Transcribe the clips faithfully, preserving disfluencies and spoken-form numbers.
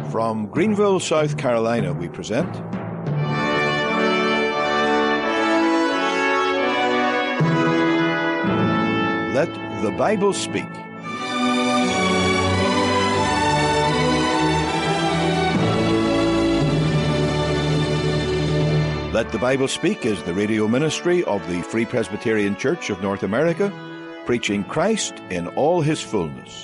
From Greenville, South Carolina, we present Let the Bible Speak. Let the Bible Speak is the radio ministry of the Free Presbyterian Church of North America, preaching Christ in all his fullness.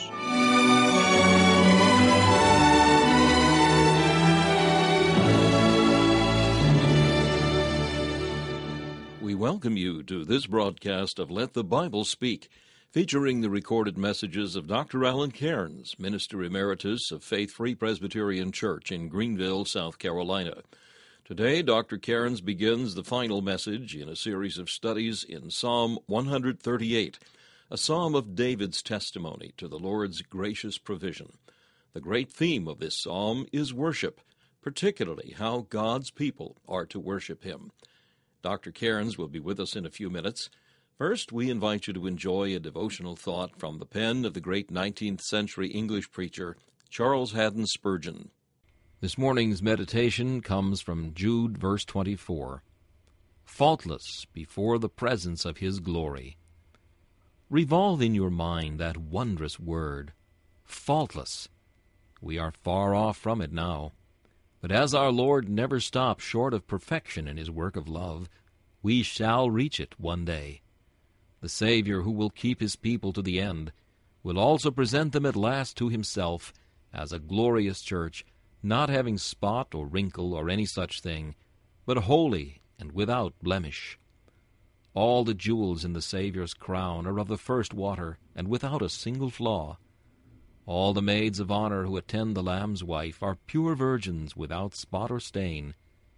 We welcome you to this broadcast of Let the Bible Speak, featuring the recorded messages of Doctor Alan Cairns, Minister Emeritus of Faith Free Presbyterian Church in Greenville, South Carolina. Today, Doctor Cairns begins the final message in a series of studies in Psalm one thirty-eight, a psalm of David's testimony to the Lord's gracious provision. The great theme of this psalm is worship, particularly how God's people are to worship him. Doctor Cairns will be with us in a few minutes. First, we invite you to enjoy a devotional thought from the pen of the great nineteenth century English preacher, Charles Haddon Spurgeon. This morning's meditation comes from Jude, verse twenty-four. Faultless before the presence of his glory. Revolve in your mind that wondrous word, faultless. We are far off from it now. But as our Lord never stops short of perfection in his work of love, we shall reach it one day. The Savior, who will keep his people to the end, will also present them at last to himself as a glorious church, not having spot or wrinkle or any such thing, but holy and without blemish. All the jewels in the Saviour's crown are of the first water, and without a single flaw. All the maids of honor who attend the Lamb's wife are pure virgins without spot or stain.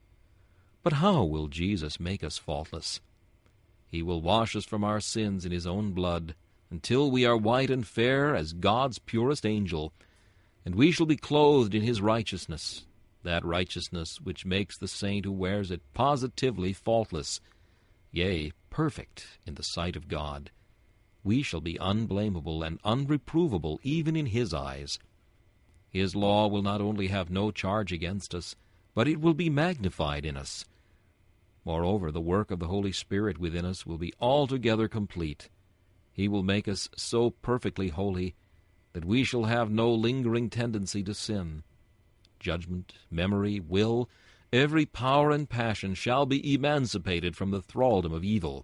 But how will Jesus make us faultless? He will wash us from our sins in his own blood, until we are white and fair as God's purest angel, and we shall be clothed in his righteousness, that righteousness which makes the saint who wears it positively faultless, yea, perfect in the sight of God. We shall be unblameable and unreprovable even in his eyes. His law will not only have no charge against us, but it will be magnified in us. Moreover, the work of the Holy Spirit within us will be altogether complete. He will make us so perfectly holy that we shall have no lingering tendency to sin. Judgment, memory, will, every power and passion shall be emancipated from the thraldom of evil.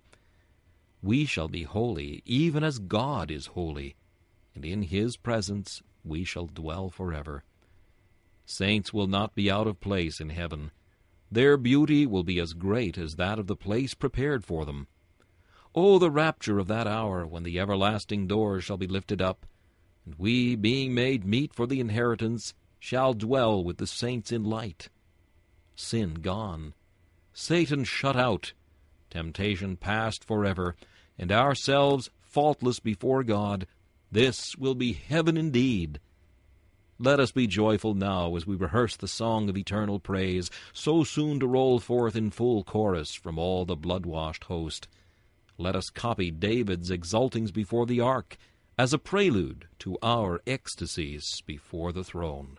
We shall be holy even as God is holy, and in his presence we shall dwell forever. Saints will not be out of place in heaven. Their beauty will be as great as that of the place prepared for them. Oh, the rapture of that hour when the everlasting doors shall be lifted up, and we, being made meet for the inheritance, shall dwell with the saints in light. Sin gone, Satan shut out, temptation past forever, and ourselves faultless before God, this will be heaven indeed. Let us be joyful now as we rehearse the song of eternal praise, so soon to roll forth in full chorus from all the blood-washed host. Let us copy David's exultings before the ark, as a prelude to our ecstasies before the throne.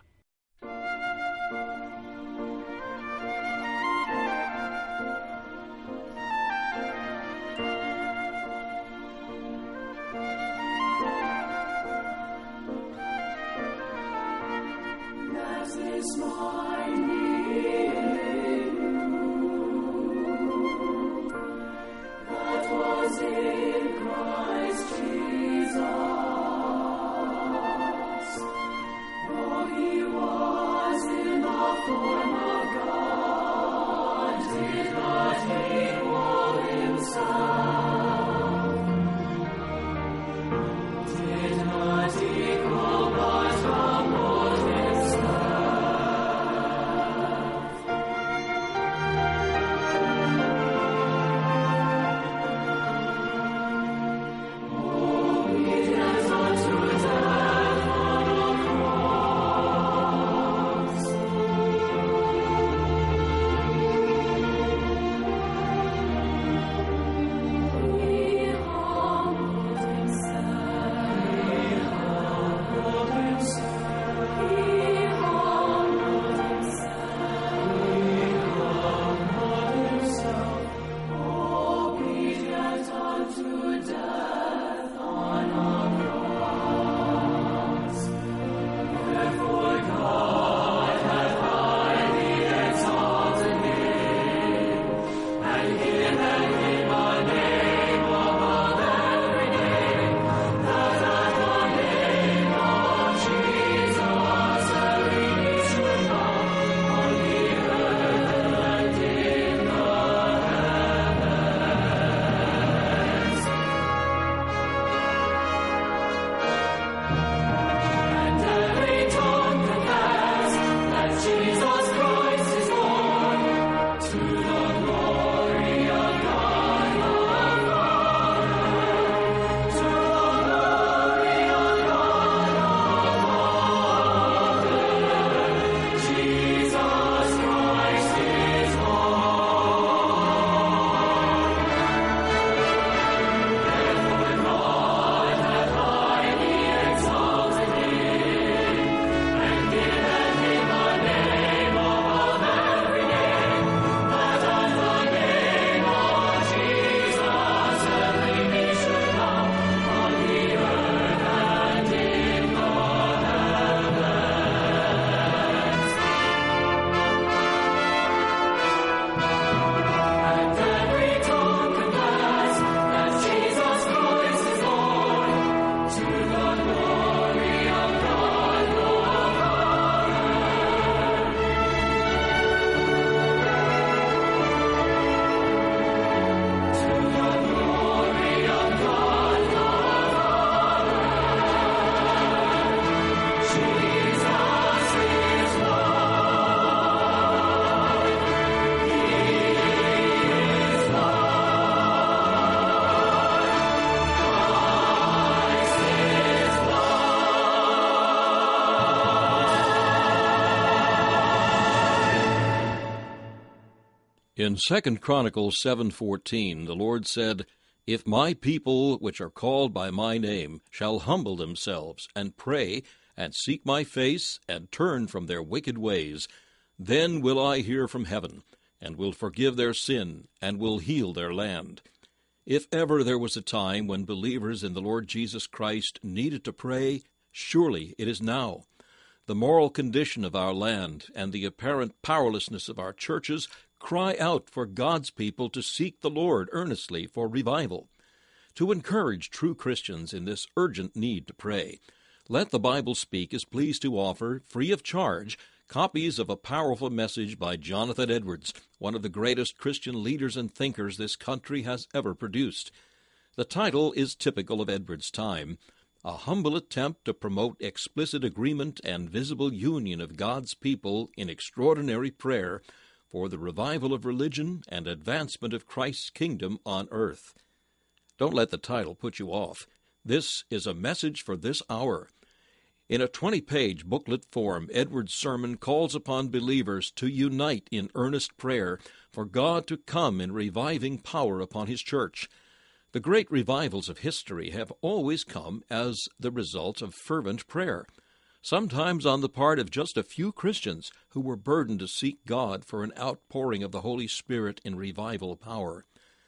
In Second Chronicles seven fourteen, the Lord said, If my people, which are called by my name, shall humble themselves, and pray, and seek my face, and turn from their wicked ways, then will I hear from heaven, and will forgive their sin, and will heal their land. If ever there was a time when believers in the Lord Jesus Christ needed to pray, surely it is now. The moral condition of our land and the apparent powerlessness of our churches cry out for God's people to seek the Lord earnestly for revival. To encourage true Christians in this urgent need to pray, Let the Bible Speak is pleased to offer, free of charge, copies of a powerful message by Jonathan Edwards, one of the greatest Christian leaders and thinkers this country has ever produced. The title is typical of Edwards' time, A Humble Attempt to Promote Explicit Agreement and Visible Union of God's People in Extraordinary Prayer for the Revival of Religion and Advancement of Christ's Kingdom on Earth. Don't let the title put you off. This is a message for this hour. In a twenty-page booklet form, Edwards' sermon calls upon believers to unite in earnest prayer for God to come in reviving power upon His church. The great revivals of history have always come as the result of fervent prayer, sometimes on the part of just a few Christians who were burdened to seek God for an outpouring of the Holy Spirit in revival power.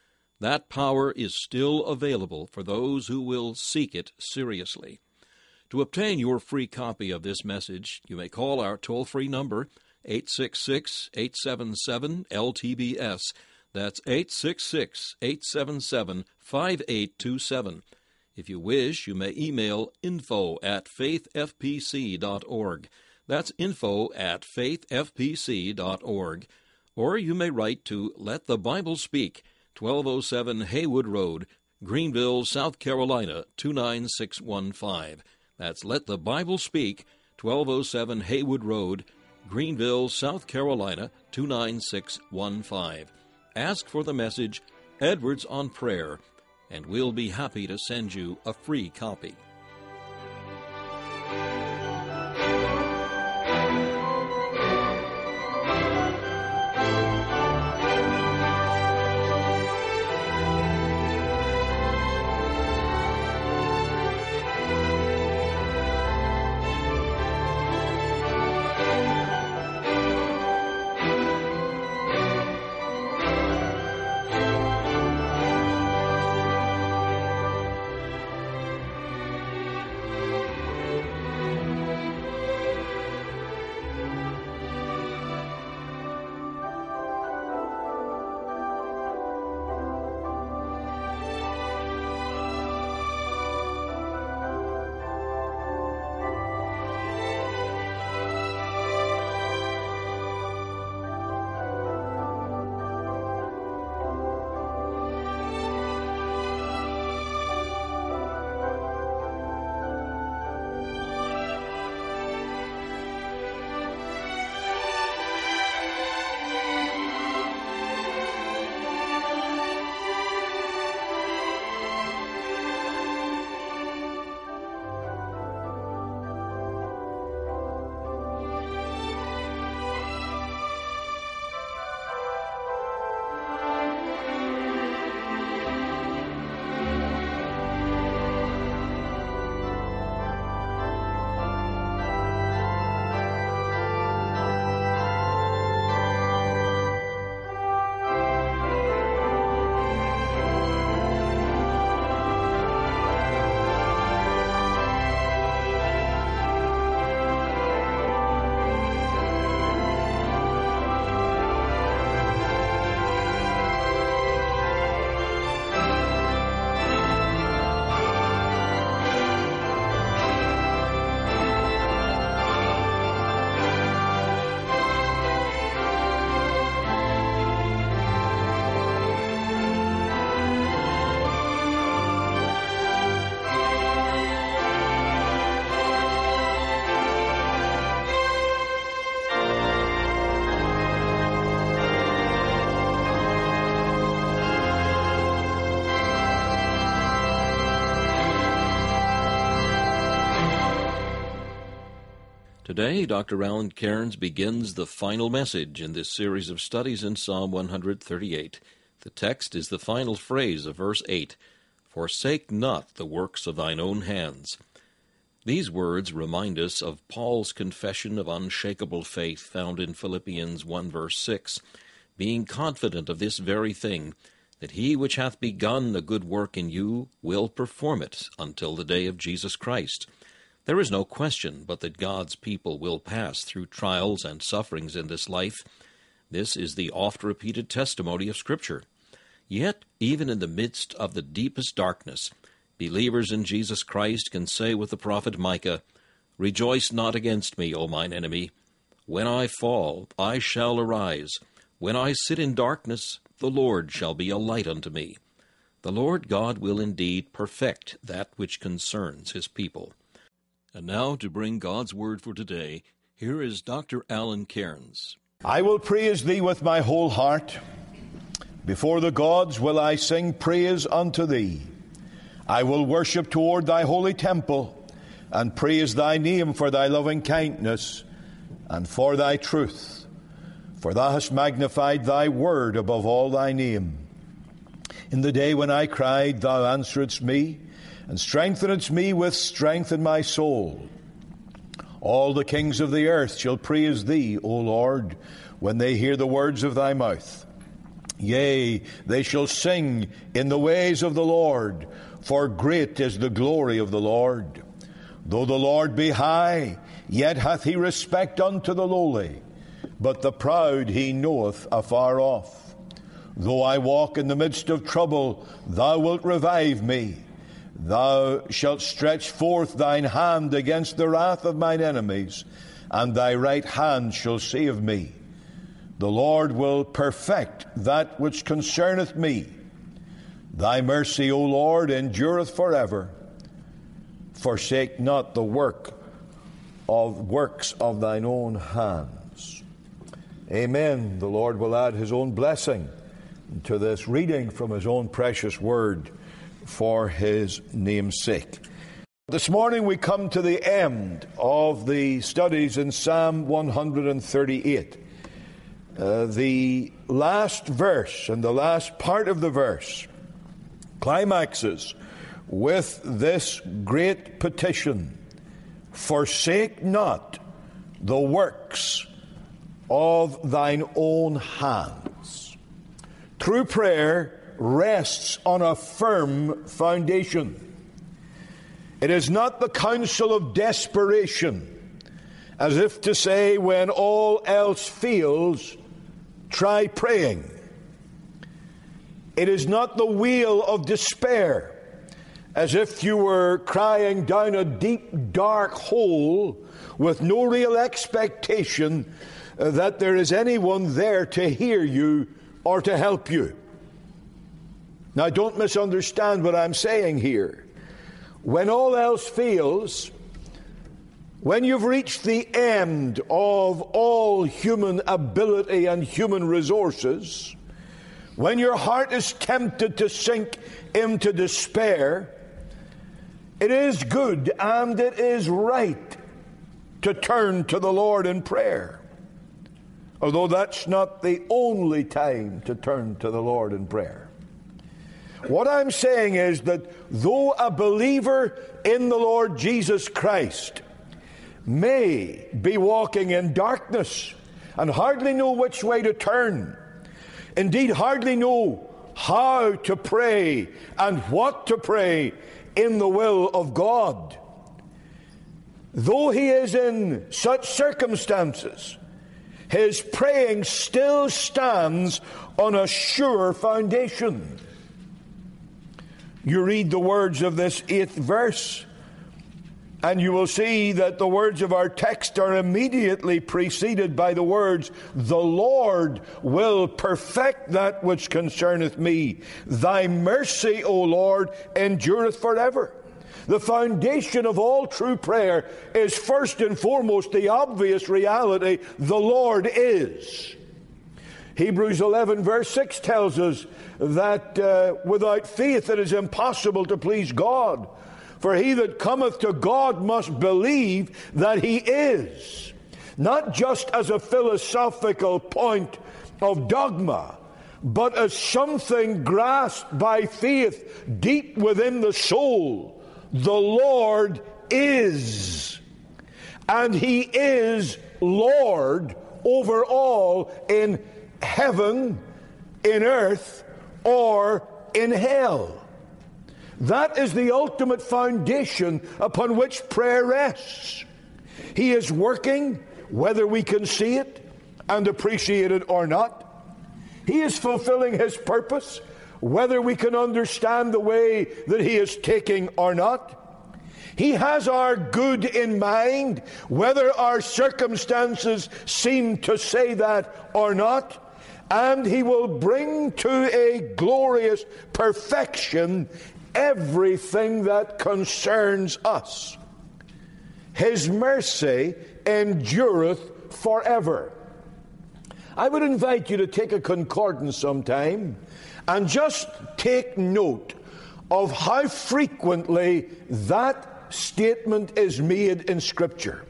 That power is still available for those who will seek it seriously. To obtain your free copy of this message, you may call our toll-free number, eight six six, eight seven seven, L T B S. That's eight six six, eight seven seven, five eight two seven. If you wish, you may email info at faith f p c dot org. That's info at faith f p c dot org. Or you may write to Let the Bible Speak, twelve oh seven Haywood Road, Greenville, South Carolina, two nine six one five. That's Let the Bible Speak, twelve oh seven Haywood Road, Greenville, South Carolina, two nine six one five. Ask for the message, Edwards on Prayer, and we'll be happy to send you a free copy. Today, Doctor Alan Cairns begins the final message in this series of studies in Psalm one thirty-eight. The text is the final phrase of verse eight, "Forsake not the works of thine own hands." These words remind us of Paul's confession of unshakable faith found in Philippians one verse six, being confident of this very thing, that he which hath begun a good work in you will perform it until the day of Jesus Christ. There is no question but that God's people will pass through trials and sufferings in this life. This is the oft-repeated testimony of Scripture. Yet, even in the midst of the deepest darkness, believers in Jesus Christ can say with the prophet Micah, "Rejoice not against me, O mine enemy. When I fall, I shall arise. When I sit in darkness, the Lord shall be a light unto me." The Lord God will indeed perfect that which concerns his people. And now, to bring God's Word for today, here is Doctor Alan Cairns. I will praise thee with my whole heart. Before the gods will I sing praise unto thee. I will worship toward thy holy temple, and praise thy name for thy loving kindness, and for thy truth. For thou hast magnified thy word above all thy name. In the day when I cried, thou answeredst me, and strengthenedst me with strength in my soul. All the kings of the earth shall praise thee, O Lord, when they hear the words of thy mouth. Yea, they shall sing in the ways of the Lord, for great is the glory of the Lord. Though the Lord be high, yet hath he respect unto the lowly, but the proud he knoweth afar off. Though I walk in the midst of trouble, thou wilt revive me. Thou shalt stretch forth thine hand against the wrath of mine enemies, and thy right hand shall save me. The Lord will perfect that which concerneth me. Thy mercy, O Lord, endureth forever. Forsake not the work of works of thine own hands. Amen. The Lord will add his own blessing to this reading from his own precious word for his name's sake. This morning we come to the end of the studies in Psalm one thirty-eight. Uh, the last verse and the last part of the verse climaxes with this great petition: forsake not the works of thine own hands. True prayer rests on a firm foundation. It is not the counsel of desperation, as if to say, when all else fails, try praying. It is not the wail of despair, as if you were crying down a deep, dark hole with no real expectation that there is anyone there to hear you or to help you. Now, don't misunderstand what I'm saying here. When all else fails, when you've reached the end of all human ability and human resources, when your heart is tempted to sink into despair, it is good and it is right to turn to the Lord in prayer. Although that's not the only time to turn to the Lord in prayer. What I'm saying is that though a believer in the Lord Jesus Christ may be walking in darkness and hardly know which way to turn, indeed hardly know how to pray and what to pray in the will of God, though he is in such circumstances, his praying still stands on a sure foundation. You read the words of this eighth verse, and you will see that the words of our text are immediately preceded by the words, "The Lord will perfect that which concerneth me. Thy mercy, O Lord, endureth forever." The foundation of all true prayer is first and foremost the obvious reality: the Lord is. Hebrews eleven verse six tells us that uh, without faith it is impossible to please God. For he that cometh to God must believe that he is, not just as a philosophical point of dogma, but as something grasped by faith deep within the soul. The Lord is, and he is Lord over all in heaven, in earth, or in hell. That is the ultimate foundation upon which prayer rests. He is working, whether we can see it and appreciate it or not. He is fulfilling his purpose, whether we can understand the way that he is taking or not. He has our good in mind, whether our circumstances seem to say that or not. And he will bring to a glorious perfection everything that concerns us. His mercy endureth forever. I would invite you to take a concordance sometime and just take note of how frequently that statement is made in Scripture.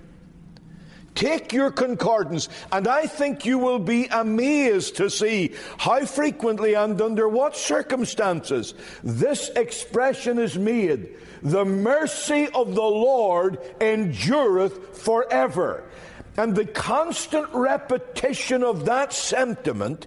Take your concordance, and I think you will be amazed to see how frequently and under what circumstances this expression is made. The mercy of the Lord endureth forever. And the constant repetition of that sentiment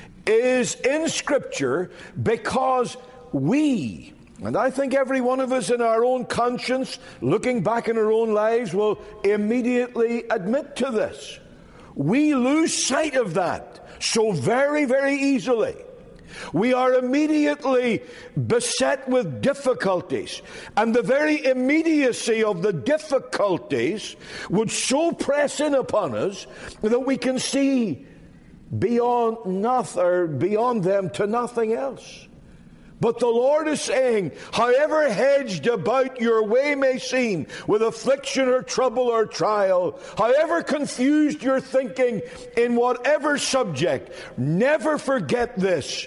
is in Scripture because we, and I think every one of us in our own conscience, looking back in our own lives, will immediately admit to this. We lose sight of that so very, very easily. We are immediately beset with difficulties, and the very immediacy of the difficulties would so press in upon us that we can see beyond nothing, or beyond them to nothing else. But the Lord is saying, however hedged about your way may seem with affliction or trouble or trial, however confused your thinking in whatever subject, never forget this.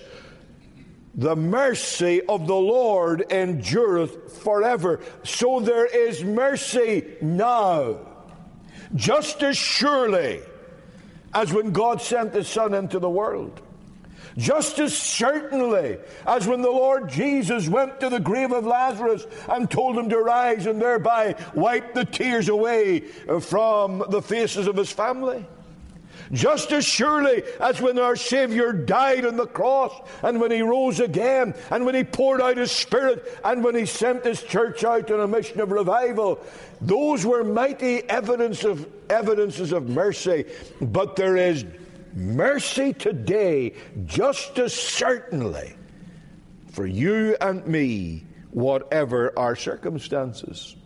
The mercy of the Lord endureth forever. So there is mercy now, just as surely as when God sent His Son into the world. Just as certainly as when the Lord Jesus went to the grave of Lazarus and told him to rise and thereby wipe the tears away from the faces of his family. Just as surely as when our Savior died on the cross and when He rose again and when He poured out His Spirit and when He sent His church out on a mission of revival. Those were mighty evidence of, evidences of mercy. But there is mercy today just as certainly for you and me, whatever our circumstances.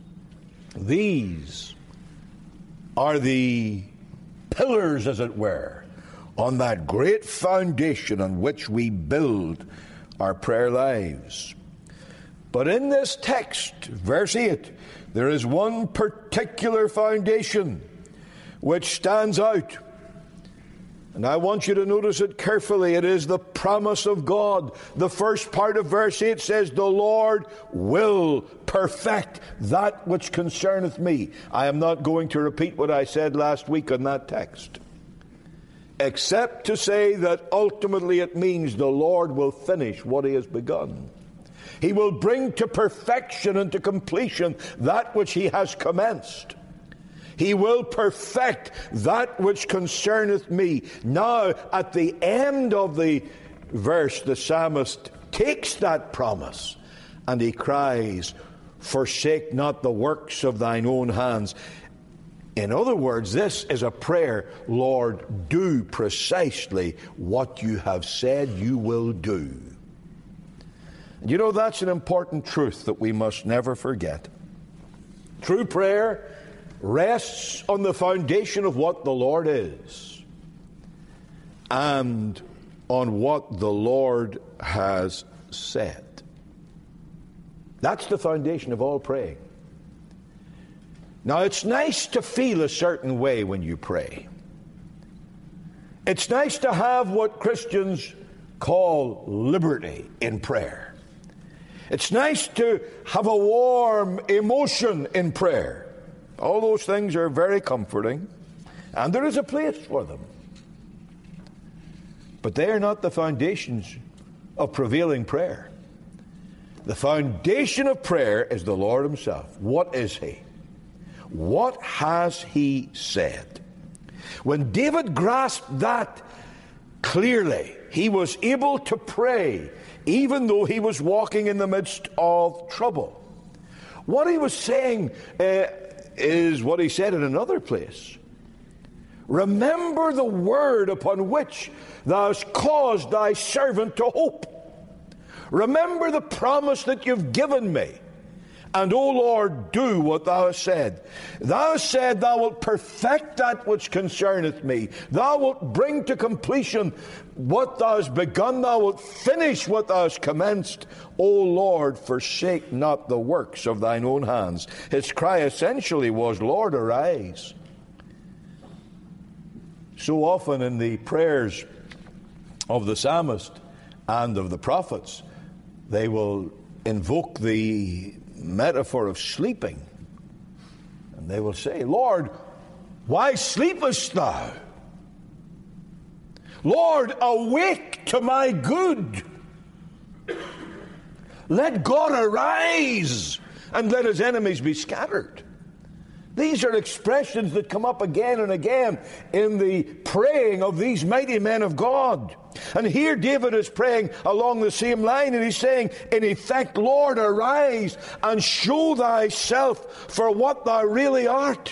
These are the pillars, as it were, on that great foundation on which we build our prayer lives. But in this text, verse eight, there is one particular foundation which stands out. And I want you to notice it carefully. It is the promise of God. The first part of verse eight says, the Lord will perfect that which concerneth me. I am not going to repeat what I said last week on that text, except to say that ultimately it means the Lord will finish what He has begun. He will bring to perfection and to completion that which He has commenced. He will perfect that which concerneth me. Now, at the end of the verse, the psalmist takes that promise and he cries, forsake not the works of thine own hands. In other words, this is a prayer, Lord, do precisely what you have said you will do. You know, that's an important truth that we must never forget. True prayer rests on the foundation of what the Lord is and on what the Lord has said. That's the foundation of all praying. Now, it's nice to feel a certain way when you pray. It's nice to have what Christians call liberty in prayer. It's nice to have a warm emotion in prayer. All those things are very comforting, and there is a place for them. But they are not the foundations of prevailing prayer. The foundation of prayer is the Lord himself. What is he? What has he said? When David grasped that clearly, he was able to pray even though he was walking in the midst of trouble. What he was saying uh, is what he said in another place. Remember the word upon which thou hast caused thy servant to hope. Remember the promise that you've given me. And, O Lord, do what thou hast said. Thou hast said thou wilt perfect that which concerneth me. Thou wilt bring to completion what thou hast begun. Thou wilt finish what thou hast commenced. O Lord, forsake not the works of thine own hands. His cry essentially was, Lord, arise. So often in the prayers of the psalmist and of the prophets, they will invoke the metaphor of sleeping. And they will say, Lord, why sleepest thou? Lord, awake to my good. Let God arise and let his enemies be scattered. These are expressions that come up again and again in the praying of these mighty men of God. And here David is praying along the same line, and he's saying, in effect, Lord, arise and show thyself for what thou really art,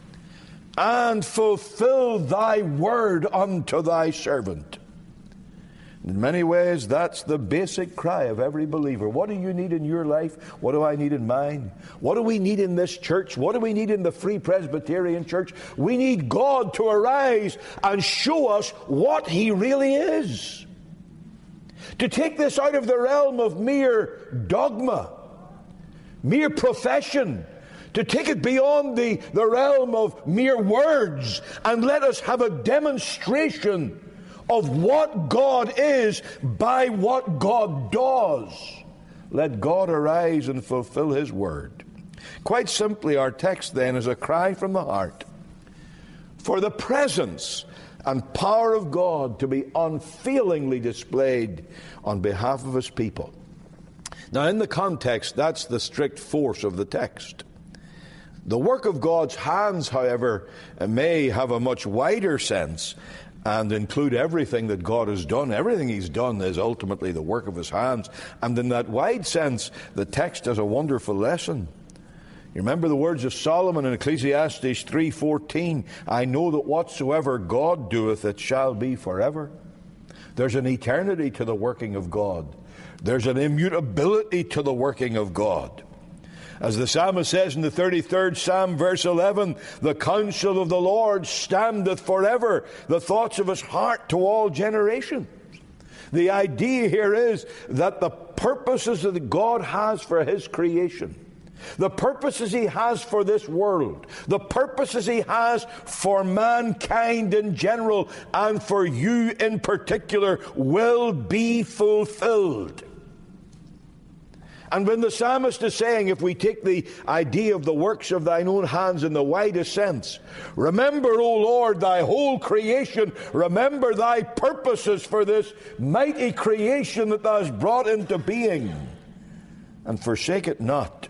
and fulfill thy word unto thy servant. In many ways, that's the basic cry of every believer. What do you need in your life? What do I need in mine? What do we need in this church? What do we need in the Free Presbyterian Church? We need God to arise and show us what he really is. To take this out of the realm of mere dogma, mere profession, to take it beyond the, the realm of mere words, and let us have a demonstration of what God is by what God does. Let God arise and fulfill his word. Quite simply, our text then is a cry from the heart for the presence and power of God to be unfailingly displayed on behalf of his people. Now, in the context, that's the strict force of the text. The work of God's hands, however, may have a much wider sense and include everything that God has done. Everything he's done is ultimately the work of his hands. And in that wide sense, the text has a wonderful lesson. You remember the words of Solomon in Ecclesiastes three fourteen, I know that whatsoever God doeth, it shall be forever. There's an eternity to the working of God. There's an immutability to the working of God. As the psalmist says in the thirty-third Psalm, verse eleven, the counsel of the Lord standeth forever, the thoughts of his heart to all generations. The idea here is that the purposes that God has for his creation, the purposes he has for this world, the purposes he has for mankind in general, and for you in particular, will be fulfilled. And when the psalmist is saying, if we take the idea of the works of thine own hands in the widest sense, remember, O Lord, thy whole creation, remember thy purposes for this mighty creation that thou hast brought into being, and forsake it not.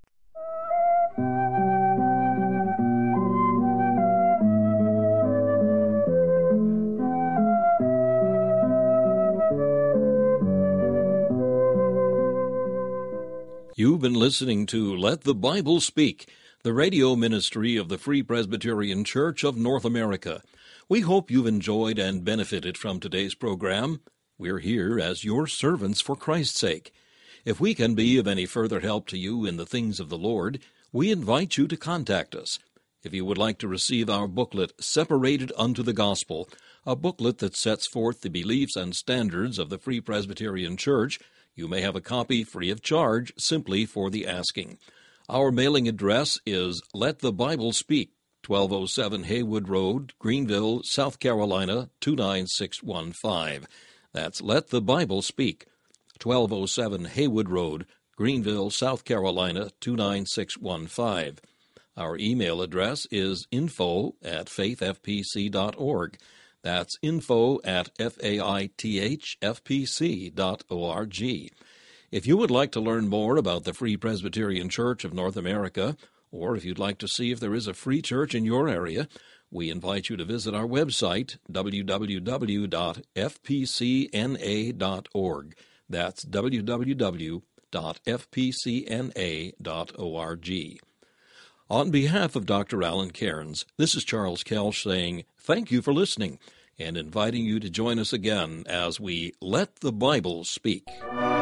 You've been listening to Let the Bible Speak, the radio ministry of the Free Presbyterian Church of North America. We hope you've enjoyed and benefited from today's program. We're here as your servants for Christ's sake. If we can be of any further help to you in the things of the Lord, we invite you to contact us. If you would like to receive our booklet, Separated unto the Gospel, a booklet that sets forth the beliefs and standards of the Free Presbyterian Church, you may have a copy free of charge simply for the asking. Our mailing address is Let the Bible Speak, twelve oh seven Haywood Road, Greenville, South Carolina, two nine six one five. That's Let the Bible Speak, twelve oh seven Haywood Road, Greenville, South Carolina, two nine six one five. Our email address is info at faith f p c dot org. That's info at f a i t h f p c dot org. If you would like to learn more about the Free Presbyterian Church of North America, or if you'd like to see if there is a free church in your area, we invite you to visit our website, w w w dot f p c n a dot org. That's w w w dot f p c n a dot org. On behalf of Doctor Alan Cairns, this is Charles Kelsch saying thank you for listening and inviting you to join us again as we Let the Bible Speak.